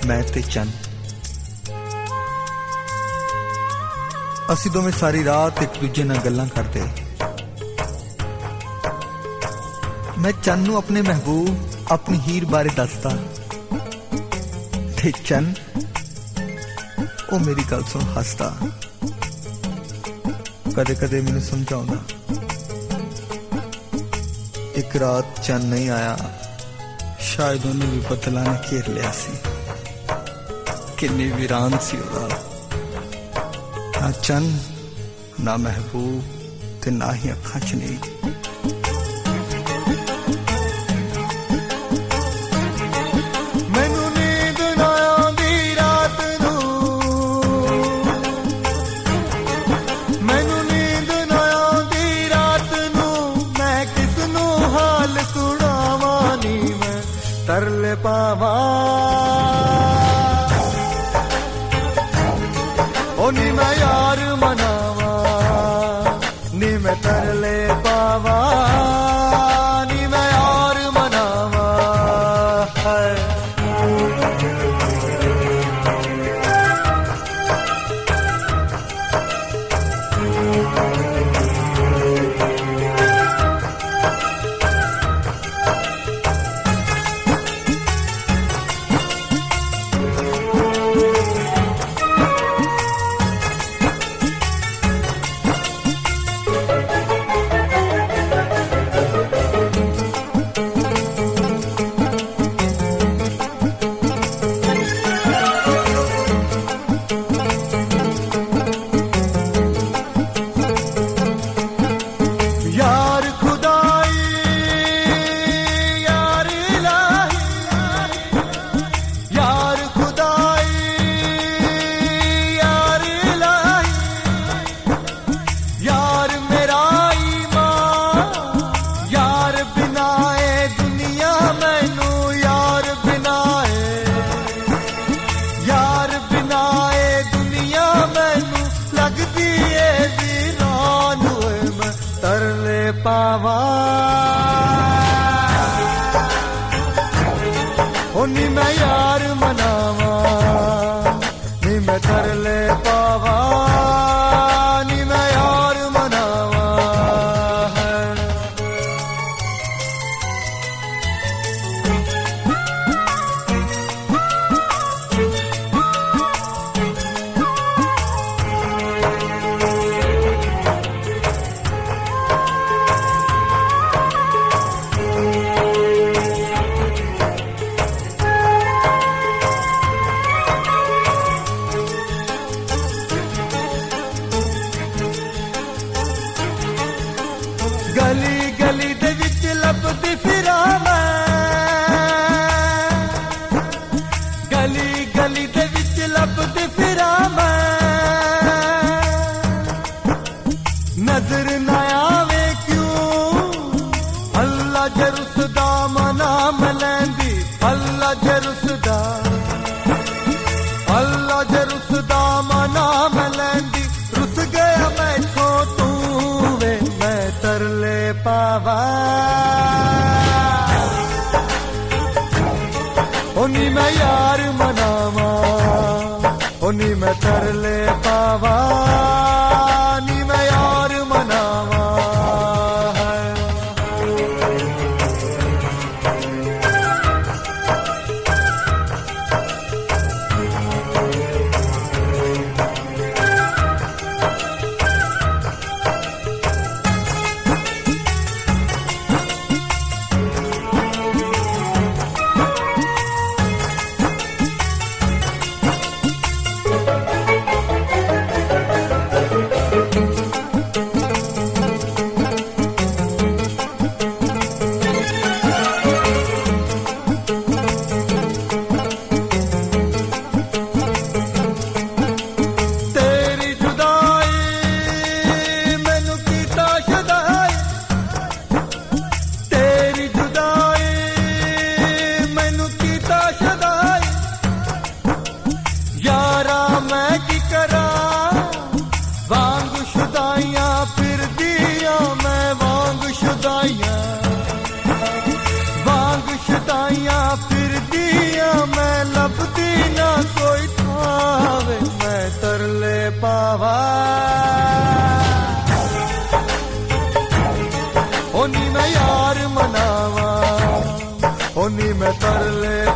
मैं ते चन असी दोवें सारी रात एक दूजे नाल गल्लां करदे। मैं चन नूं अपने महबूब अपनी हीर बारे दसदा ते चन ओ मेरी गल सुन हसदा। कदे कदे मैनू समझाउंदा। एक रात चन नहीं आया, शायद उन्हें भी बदला ने घेर लिया सी। किन्नी वीरान सी ओदा, ना चन ना महबूब ते ना ही अखां च नींद। तरले पावा ओ नी मैं यार मनावा, नी मैं तरले पावा, नी मैं यार मनावा है। पावा ओ नी मैं यार मनावा, नी मैं तरले पावा, नी मैं यार मनावा है। गली गली दे विच लभदी फिरा मैं, गली गली दे विच लभदी फिरा मैं। नजर ना आवे क्यों अल्लाह जरुसदा मना मलैंदी, अल्लाह जरुसदा, अल्लाह जरुसदा मना मलैंदी। रुस गया मैथों तू वे मैं तरले पावा ओ नी मैं यार मनावा, ओ नी मैं तरले पावा, नी मैं यार मनावा है। पावा ओनी मैं यार मनावा ओनी मैं तरले